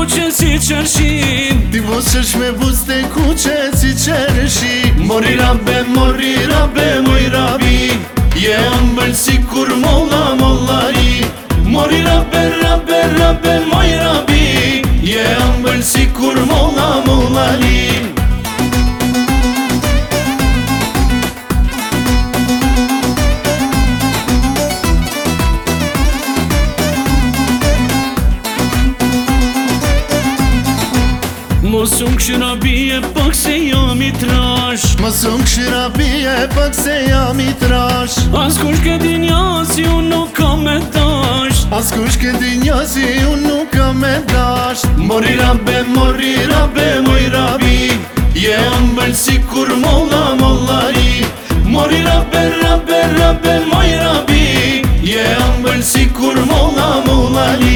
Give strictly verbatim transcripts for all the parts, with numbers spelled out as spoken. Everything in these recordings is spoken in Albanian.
kuqe si qershin, Ti vosesh me buste kuqe si qershi. Mori rabbe, mori rabbe, moj rabi, je ëmbël si kur molla mollari. Mori rabbe, rabbe, rabbe, moj rabi, je ëmbël si kur molla mollari. Mos unë këshira bije pak se jam i trash, Mos unë këshira bije pak se jam i trash. As kush këti njasi unë nuk kam me dash, As kush këti njasi unë nuk kam me dash. Mori rabbe, mori rabbe, moj rabi, je ëmbël si kur molla mollari. Mori rabbe, rabbe, rabbe, moj rabi, je ëmbël si kur molla mollari.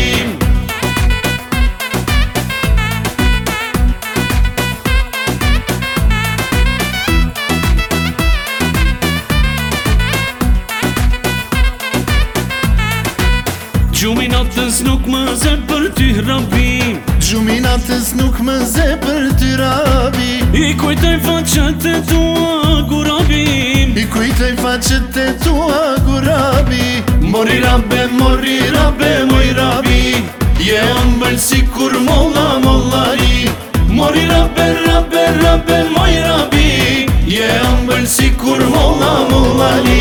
Gjumi natës nuk më ze për ty rabi, Gjumi natës nuk më ze për ty rabi. I kujtoj faqet e tua gurabi, I kujtoj faqet e tua gurabi. Mori rabbe, mori rabbe, moj rabi, je ëmbël si kur molla mollari. Mori rabbe, rabbe, rabbe, moj rabi, je ëmbël si kur molla mollari.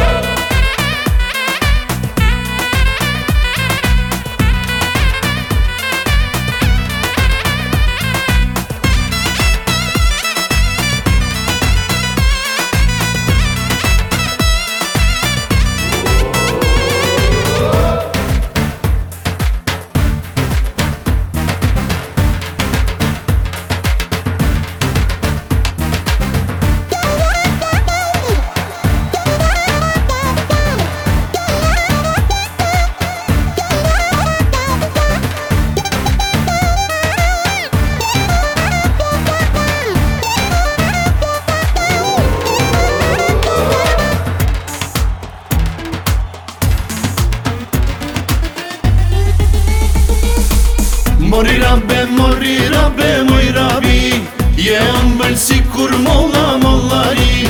Mori rabbe, mori rabbe, moj rabi, je ëmbël si kur molla mollari.